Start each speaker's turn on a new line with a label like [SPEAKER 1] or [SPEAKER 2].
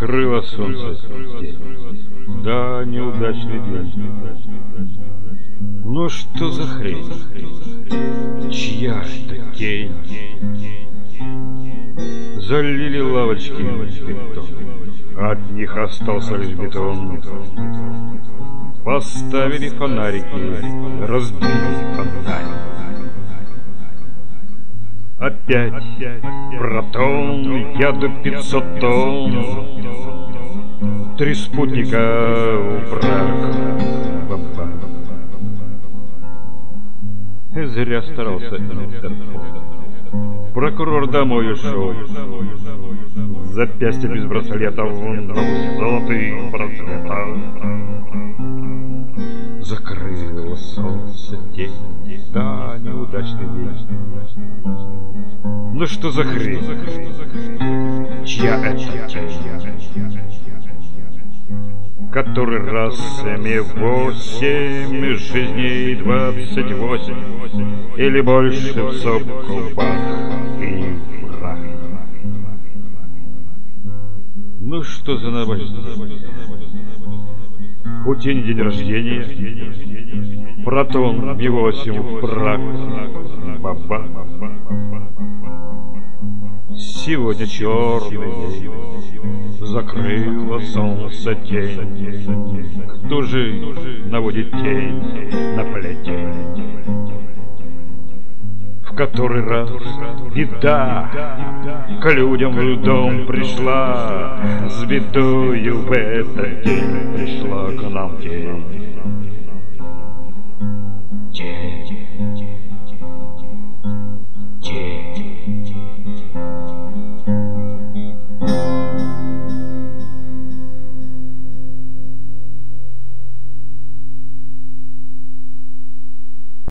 [SPEAKER 1] Закрыло солнце день. Да, неудачный день. Но что за хрень? Чья это тень? Залили лавочки бетон, от них остался лишь бетон. Поставили фонарики, разбили фонарь. Опять протон, яду 500 тонн. 3 спутника в брак. Зря старался Интерпол. Прокурор домой ушел. Запястье без браслетов, золотых браслетов. Закрыло солнце день. Да, неудачный день. Ну что за хрень? Чья это тень? Который раз 7-8 жизней 28 или больше в сопку бах и прах. Ну что за новость? У тени день рождения, протон Ми-8 в прах. Баба. Сегодня черный день, закрыло солнце тень. Кто же наводит тень на плетень? В который раз беда к людям в дом пришла. С бедою в этот день пришла к нам тень.